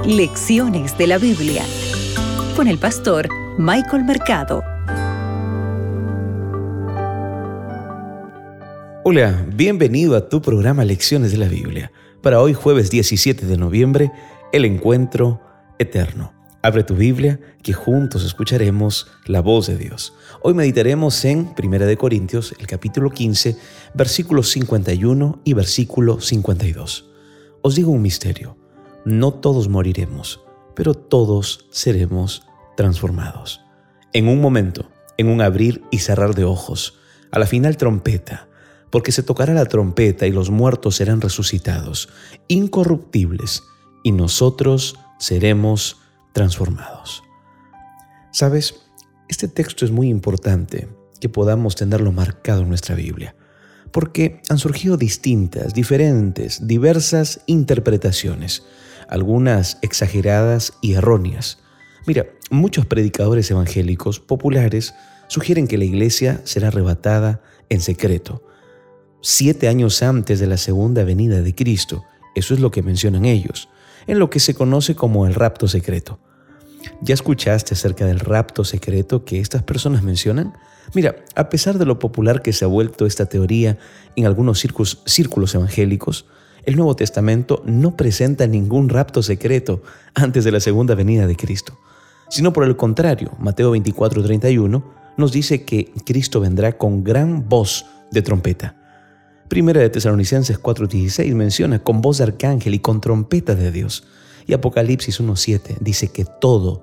Lecciones de la Biblia con el pastor Michael Mercado. Hola, bienvenido a tu programa Lecciones de la Biblia. Para hoy, jueves 17 de noviembre, el encuentro eterno. Abre tu Biblia, que juntos escucharemos la voz de Dios. Hoy meditaremos en 1 Corintios, el capítulo 15, versículos 51 y versículo 52. Os digo un misterio, no todos moriremos, pero todos seremos transformados. En un momento, en un abrir y cerrar de ojos, a la final trompeta, porque se tocará la trompeta y los muertos serán resucitados, incorruptibles, y nosotros seremos transformados. ¿Sabes? Este texto es muy importante que podamos tenerlo marcado en nuestra Biblia, porque han surgido distintas, diferentes, diversas interpretaciones, algunas exageradas y erróneas. Mira, muchos predicadores evangélicos populares sugieren que la iglesia será arrebatada en secreto, 7 años antes de la segunda venida de Cristo. Eso es lo que mencionan ellos, en lo que se conoce como el rapto secreto. ¿Ya escuchaste acerca del rapto secreto que estas personas mencionan? Mira, a pesar de lo popular que se ha vuelto esta teoría en algunos círculos evangélicos, el Nuevo Testamento no presenta ningún rapto secreto antes de la segunda venida de Cristo, sino por el contrario. Mateo 24:31 nos dice que Cristo vendrá con gran voz de trompeta. Primera de Tesalonicenses 4:16 menciona con voz de arcángel y con trompeta de Dios. Y Apocalipsis 1:7 dice que todo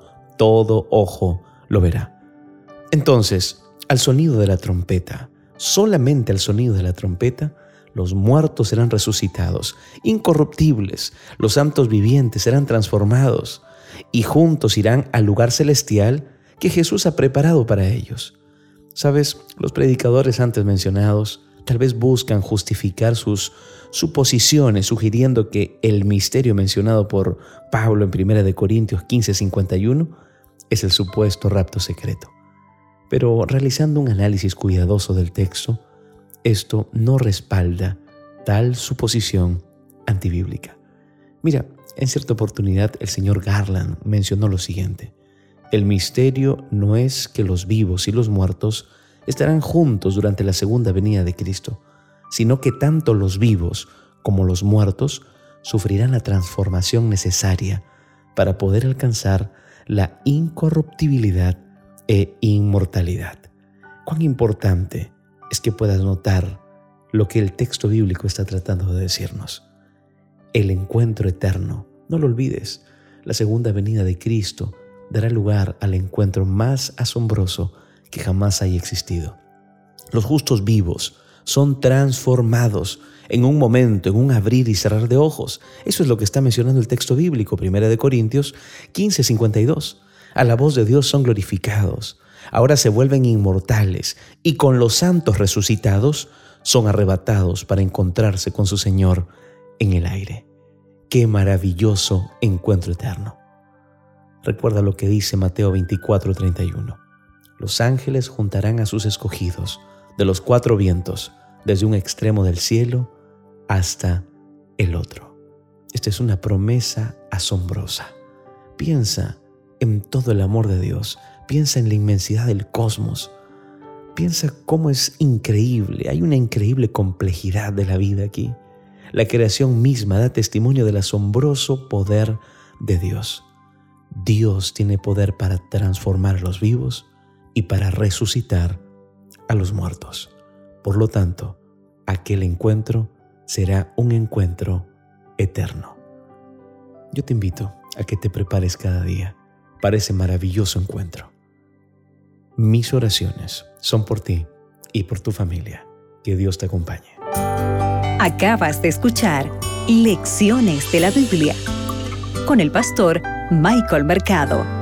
ojo lo verá. Entonces, al sonido de la trompeta, solamente al sonido de la trompeta, los muertos serán resucitados, incorruptibles, los santos vivientes serán transformados y juntos irán al lugar celestial que Jesús ha preparado para ellos. ¿Sabes? Los predicadores antes mencionados tal vez buscan justificar sus suposiciones, sugiriendo que el misterio mencionado por Pablo en 1 Corintios 15:51 es el supuesto rapto secreto. Pero realizando un análisis cuidadoso del texto, esto no respalda tal suposición antibíblica. Mira, en cierta oportunidad el señor Garland mencionó lo siguiente: el misterio no es que los vivos y los muertos estarán juntos durante la segunda venida de Cristo, sino que tanto los vivos como los muertos sufrirán la transformación necesaria para poder alcanzar la incorruptibilidad e inmortalidad. Cuán importante es que puedas notar lo que el texto bíblico está tratando de decirnos. El encuentro eterno, no lo olvides, la segunda venida de Cristo dará lugar al encuentro más asombroso que jamás haya existido. Los justos vivos son transformados en un momento, en un abrir y cerrar de ojos. Eso es lo que está mencionando el texto bíblico, 1 Corintios 15:52. A la voz de Dios son glorificados, ahora se vuelven inmortales y con los santos resucitados son arrebatados para encontrarse con su Señor en el aire. ¡Qué maravilloso encuentro eterno! Recuerda lo que dice Mateo 24:31. Los ángeles juntarán a sus escogidos de los 4 vientos, desde un extremo del cielo hasta el otro. Esta es una promesa asombrosa. Piensa en todo el amor de Dios. Piensa en la inmensidad del cosmos. Piensa cómo es increíble. Hay una increíble complejidad de la vida aquí. La creación misma da testimonio del asombroso poder de Dios. Dios tiene poder para transformar a los vivos y para resucitar a los muertos. Por lo tanto, aquel encuentro será un encuentro eterno. Yo te invito a que te prepares cada día para ese maravilloso encuentro. Mis oraciones son por ti y por tu familia. Que Dios te acompañe. Acabas de escuchar Lecciones de la Biblia con el pastor Michael Mercado.